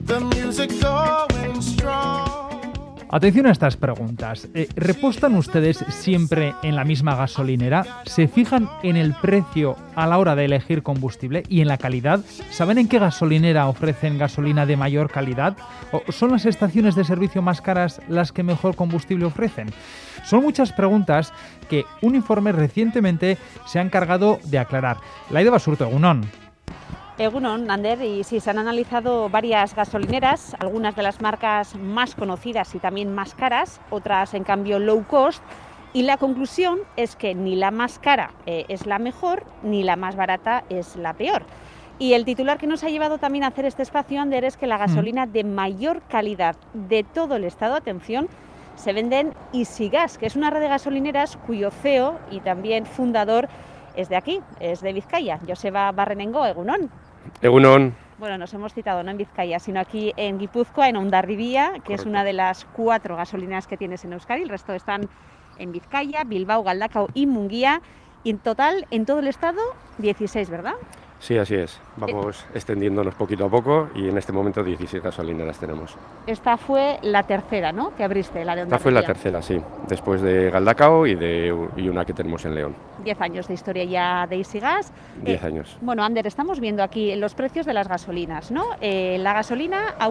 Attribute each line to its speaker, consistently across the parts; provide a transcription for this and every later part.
Speaker 1: the music going strong.
Speaker 2: Atención a estas preguntas. ¿Repostan ustedes siempre en la misma gasolinera? ¿Se fijan en el precio a la hora de elegir combustible y en la calidad? ¿Saben en qué gasolinera ofrecen gasolina de mayor calidad? ¿O son las estaciones de servicio más caras las que mejor combustible ofrecen? Son muchas preguntas que un informe recientemente se ha encargado de aclarar. Laida Basurto, egunon.
Speaker 3: Egunon, Ander, y sí, se han analizado varias gasolineras, algunas de las marcas más conocidas y también más caras, otras en cambio low cost, y la conclusión es que ni la más cara es la mejor, ni la más barata es la peor. Y el titular que nos ha llevado también a hacer este espacio, Ander, es que la gasolina de mayor calidad de todo el estado, atención, se vende en Easygas, que es una red de gasolineras cuyo CEO y también fundador es de aquí, es de Vizcaya. Joseba Barrenengo, egunon.
Speaker 4: Egunon.
Speaker 3: Bueno, nos hemos citado no en Vizcaya, sino aquí en Guipúzcoa, en Hondarribia, que Correcto. Es una de las 4 gasolineras que tienes en Euskadi. El resto están en Vizcaya, Bilbao, Galdakao y Munguía. Y en total, en todo el estado, 16, ¿verdad?
Speaker 4: Sí, así es. Vamos extendiéndonos poquito a poco y en este momento 16 gasolineras tenemos.
Speaker 3: Esta fue la tercera, ¿no?, que abriste, la de Hondarribia.
Speaker 4: Esta fue la tercera, sí. Después de Galdakao y una que tenemos en León.
Speaker 3: 10 años de historia ya de Easygas.
Speaker 4: 10 años.
Speaker 3: Bueno, Ander, estamos viendo aquí los precios de las gasolinas, ¿no? La gasolina a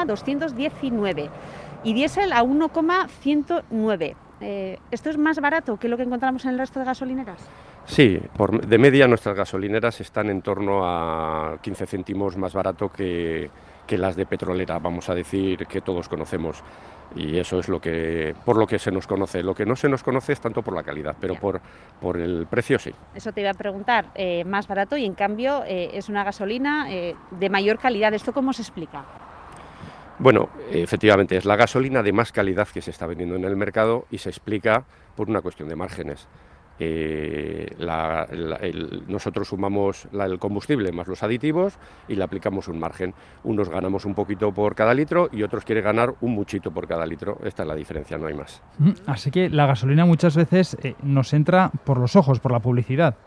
Speaker 3: 1,219 y diésel a 1,109. ¿Esto es más barato que lo que encontramos en el resto de gasolineras?
Speaker 4: Sí, de media nuestras gasolineras están en torno a 15 céntimos más barato que las de petrolera, vamos a decir, que todos conocemos. Y eso es por lo que se nos conoce. Lo que no se nos conoce es tanto por la calidad, pero por el precio sí.
Speaker 3: Eso te iba a preguntar, más barato y en cambio es una gasolina de mayor calidad. ¿Esto cómo se explica?
Speaker 4: Bueno, efectivamente es la gasolina de más calidad que se está vendiendo en el mercado y se explica por una cuestión de márgenes. Nosotros sumamos el combustible más los aditivos y le aplicamos un margen. Unos ganamos un poquito por cada litro y otros quieren ganar un muchito por cada litro. Esta es la diferencia, no hay más.
Speaker 2: Así que la gasolina muchas veces nos entra por los ojos, por la publicidad.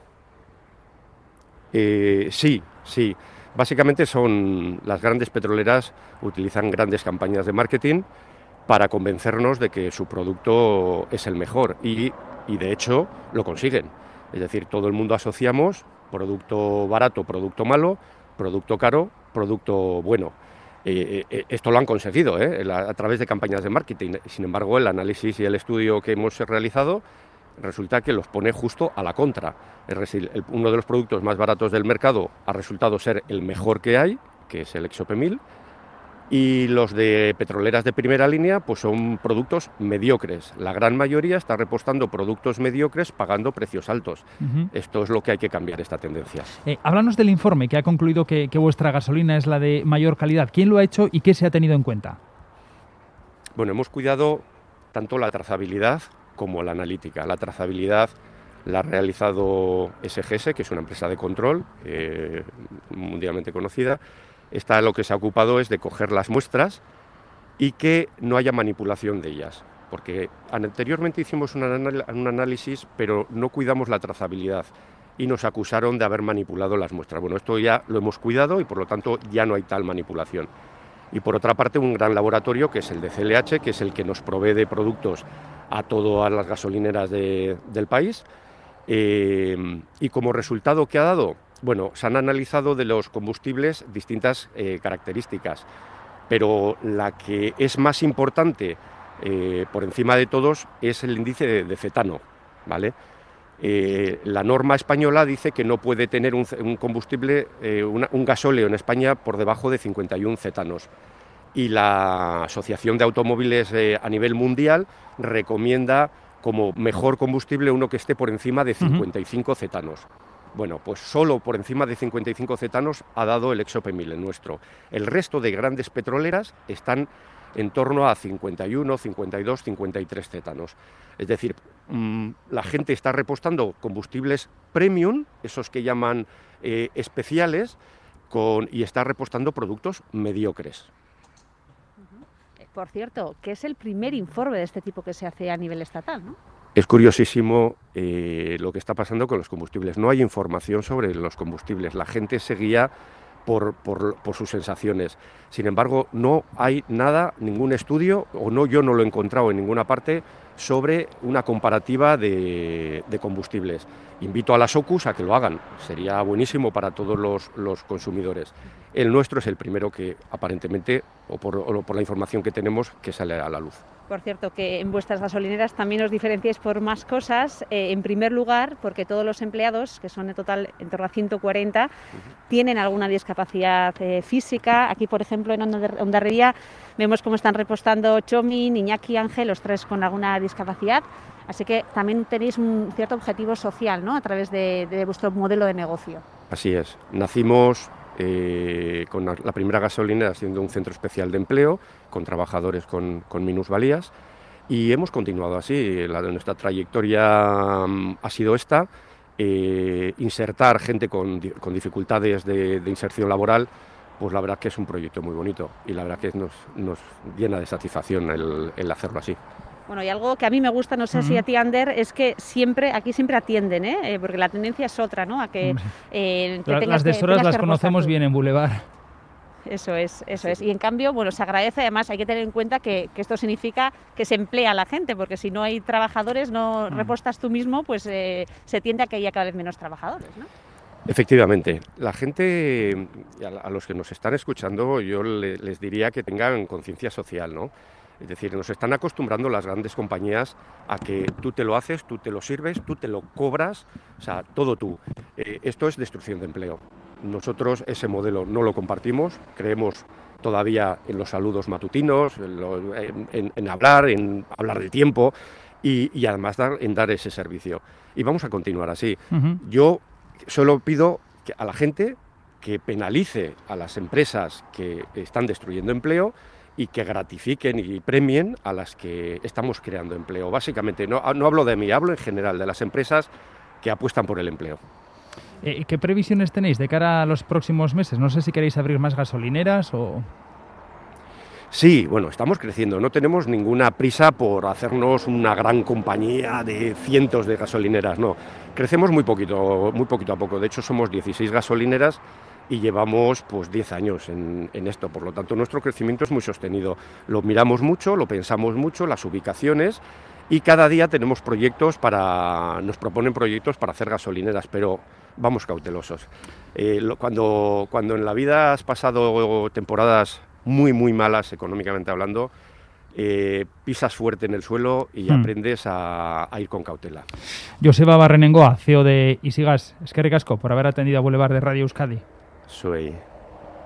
Speaker 4: Sí. Básicamente son las grandes petroleras utilizan grandes campañas de marketing para convencernos de que su producto es el mejor y de hecho lo consiguen. Es decir, todo el mundo asociamos producto barato, producto malo, producto caro, producto bueno. Esto lo han conseguido a través de campañas de marketing. Sin embargo, el análisis y el estudio que hemos realizado resulta que los pone justo a la contra. Es decir, uno de los productos más baratos del mercado ha resultado ser el mejor que hay, que es el XOP1000, y los de petroleras de primera línea pues son productos mediocres. La gran mayoría está repostando productos mediocres pagando precios altos. Esto es lo que hay que cambiar, esta tendencia.
Speaker 2: Háblanos del informe que ha concluido que vuestra gasolina es la de mayor calidad. ¿Quién lo ha hecho y qué se ha tenido en cuenta?
Speaker 4: Bueno, hemos cuidado tanto la trazabilidad como la analítica. La trazabilidad la ha realizado SGS, que es una empresa de control mundialmente conocida. Esta lo que se ha ocupado es de coger las muestras y que no haya manipulación de ellas, porque anteriormente hicimos un análisis, pero no cuidamos la trazabilidad y nos acusaron de haber manipulado las muestras. Bueno, esto ya lo hemos cuidado y por lo tanto ya no hay tal manipulación. Y por otra parte, un gran laboratorio que es el de CLH, que es el que nos provee de productos a todas las gasolineras del país. Y como resultado, ¿qué ha dado? Bueno, se han analizado de los combustibles distintas características, pero la que es más importante por encima de todos es el índice de cetano, ¿vale? La norma española dice que no puede tener un combustible, un gasóleo en España por debajo de 51 cetanos. Y la Asociación de Automóviles a nivel mundial recomienda como mejor combustible uno que esté por encima de 55 cetanos. Bueno, pues solo por encima de 55 cetanos ha dado el XOP1000, el nuestro. El resto de grandes petroleras están en torno a 51, 52, 53 cetanos. Es decir, la gente está repostando combustibles premium, esos que llaman especiales, y está repostando productos mediocres.
Speaker 3: Por cierto, que es el primer informe de este tipo que se hace a nivel estatal, ¿no?
Speaker 4: Es curiosísimo lo que está pasando con los combustibles. No hay información sobre los combustibles. La gente se guía por sus sensaciones. Sin embargo, no hay nada, ningún estudio, yo no lo he encontrado en ninguna parte, sobre una comparativa de combustibles. Invito a las OCUs a que lo hagan, sería buenísimo para todos los consumidores. El nuestro es el primero que aparentemente, o por la información que tenemos, que sale a la luz.
Speaker 3: Por cierto, que en vuestras gasolineras también os diferenciáis por más cosas. En primer lugar, porque todos los empleados, que son en total en torno a 140, tienen alguna discapacidad física. Aquí, por ejemplo, en Hondarribia vemos cómo están repostando Chomi, Iñaki, Ángel, los tres con alguna discapacidad. Así que también tenéis un cierto objetivo social, ¿no?, a través de vuestro modelo de negocio.
Speaker 4: Así es. Nacimos con la primera gasolinera siendo un centro especial de empleo, con trabajadores con minusvalías, y hemos continuado así. Nuestra trayectoria ha sido esta, insertar gente con dificultades de inserción laboral. Pues la verdad que es un proyecto muy bonito y la verdad que nos llena de satisfacción el hacerlo así.
Speaker 3: Bueno, y algo que a mí me gusta, no sé si a ti, Ander, es que aquí siempre atienden, porque la tendencia es otra, ¿no? A que
Speaker 2: las deshoras las conocemos bien en Boulevard.
Speaker 3: Eso es. Y en cambio, bueno, se agradece. Además, hay que tener en cuenta que esto significa que se emplea a la gente, porque si no hay trabajadores, no repostas tú mismo, pues se tiende a que haya cada vez menos trabajadores, ¿no?
Speaker 4: Efectivamente, la gente, a los que nos están escuchando, yo les diría que tengan conciencia social, ¿no? Es decir, nos están acostumbrando las grandes compañías a que tú te lo haces, tú te lo sirves, tú te lo cobras, o sea, todo tú. Esto es destrucción de empleo. Nosotros ese modelo no lo compartimos, creemos todavía en los saludos matutinos, en hablar del tiempo y además en dar ese servicio. Y vamos a continuar así. Yo solo pido a la gente que penalice a las empresas que están destruyendo empleo y que gratifiquen y premien a las que estamos creando empleo. Básicamente, no hablo de mí, hablo en general de las empresas que apuestan por el empleo.
Speaker 2: ¿Qué previsiones tenéis de cara a los próximos meses? No sé si queréis abrir más gasolineras o...
Speaker 4: Sí, bueno, estamos creciendo. No tenemos ninguna prisa por hacernos una gran compañía de cientos de gasolineras, no. Crecemos muy poquito a poco. De hecho, somos 16 gasolineras y llevamos pues 10 años en esto. Por lo tanto, nuestro crecimiento es muy sostenido. Lo miramos mucho, lo pensamos mucho, las ubicaciones, y cada día tenemos nos proponen proyectos para hacer gasolineras, pero vamos cautelosos. Cuando en la vida has pasado temporadas muy, muy malas económicamente hablando, pisas fuerte en el suelo y aprendes a ir con cautela.
Speaker 2: Joseba Barrenengoa, CEO de Isigás. Eskerrik asko por haber atendido a Boulevard de Radio Euskadi.
Speaker 4: Soy